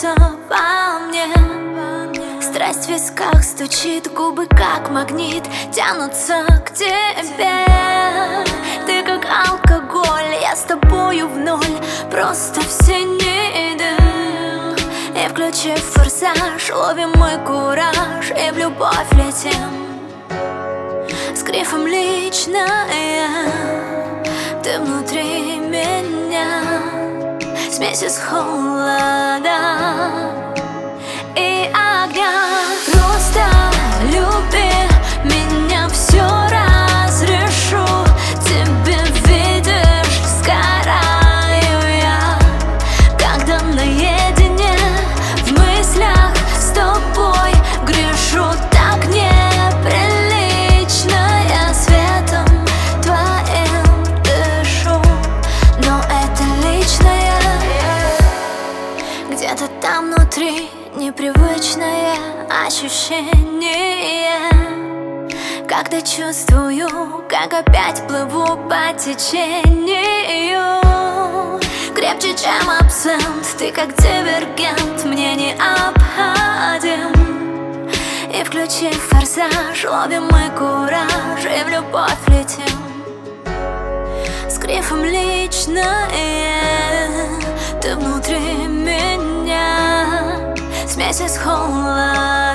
тянутся во мне. Страсть в висках стучит, губы как магнит тянутся к тебе. Ты как алкоголь, я с тобою в ноль, просто в синий дым. И включив форсаж, ловим мы кураж и в любовь летим. С грифом личное, ты внутри меня, смесь из холода и огня. Просто люби меня, все разрешу. Тебе, видишь, сгораю я, когда наедине в мыслях с тобой грешу. Так неприлично, я светом твоим дышу, но это личное. Где-то там внутри непривычное ощущение, когда чувствую, как опять плыву по течению. Крепче, чем абсент, ты как дивергент, мне необходим. И включив форсаж, ловим мы кураж и в любовь летим. С грифом личное, ты внутри меня, смесь из холода